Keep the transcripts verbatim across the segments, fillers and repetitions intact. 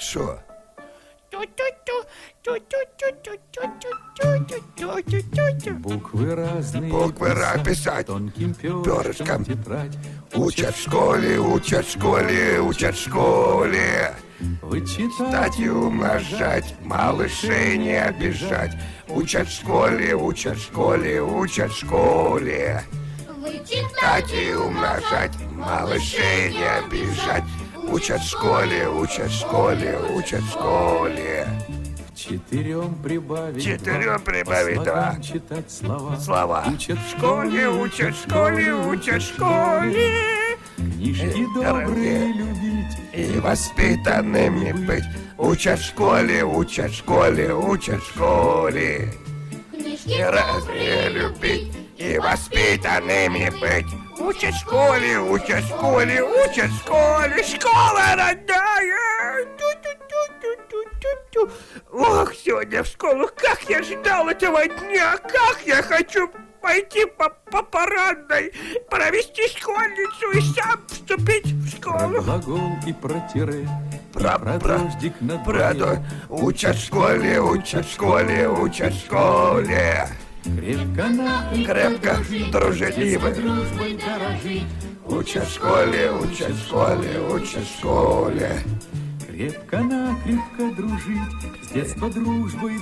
Що? Буквы разные Буквы писать, писать тонким перышком. перышком тетрадь. Учат в школе, учат в школе, учат в школе. Вычитать Читать и умножать, малышей не обижать. Учат в школе, учат в школе, учат в школе. Читать и умножать, малышей не обижать. Учат в школе, учат в школе, учат в школе. Четырем прибавить Четырем два, прибавить по слогам два. читать слова. Слова. Учат В школе, учат в школе, учат в школе. Книжки Э, дорогие. добрые любить. И воспитанными быть. Учат в школе, учат в школе, учат в школе. И разные любить, и воспитанными быть. Учат в школе, учат в школе, учат в школе. Школа родная. Ту-ту-ту-ту-ту-ту. Ох, сегодня в школу, как я ждал этого дня, как я хочу пойти по, по парадной, провести школьницу и сам вступить в Про школу. глагол и про тире, Про, и про про, дождик на про дворе. до- Учат в школе, учат в школе, учат в школе. Крепко накрепко Крепко, дружелюбо. детской дружбой дорожить. Учат в школе, учат в школе, учат в школе. Крепко накрепко дружить, с детства дружбой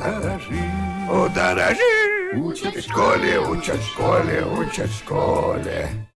дорожить. Удорожи. Учат В школе, учат в школе, учат в школе.